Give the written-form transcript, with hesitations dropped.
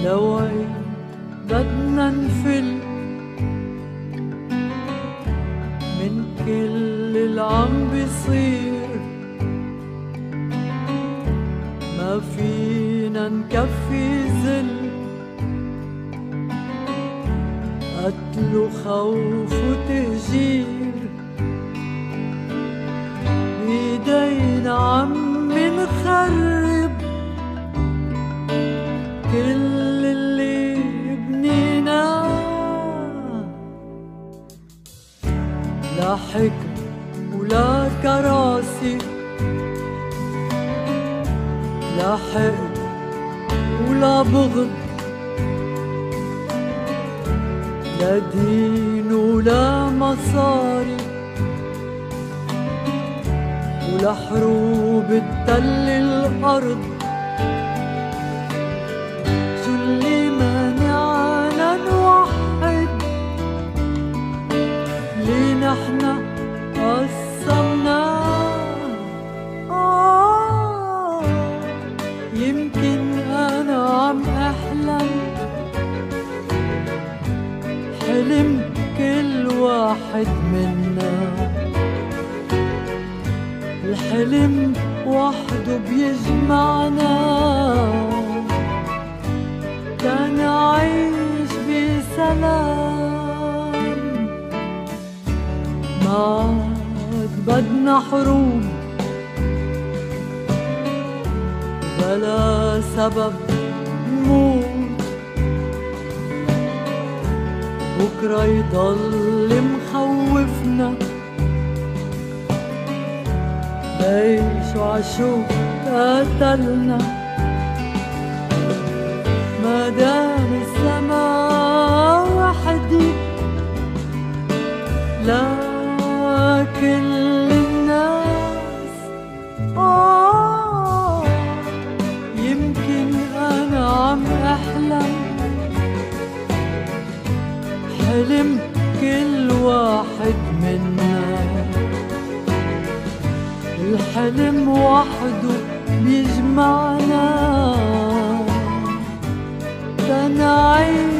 لوين بدنا نفل من كل العم بيصير، ما فينا نكفي ذل قتل وخوف وتهجير، بيدينا عم نخرب كل اللي بنيناه، لا حكم ولا كراسي، لا حقد ولا بغض، لا دين ولا مصاري، ولا حروب تتل الأرض. شو اللي مانعنا نوحد اللي نحنا قسمناه؟ يمكن أنا عم أحلم حلم كل واحد منا، الحلم وحده بيجمعنا تنعيش بسلام. ما عاد بدنا حروب بلا سبب نموت، بكرة يضل مخوفنا ليش وعشو قتلنا، ما دام السما وحدي لا كل الناس. يمكن أنا عم أحلم حلم كل واحد منا، الحلم وحده بيجمعنا تنعيش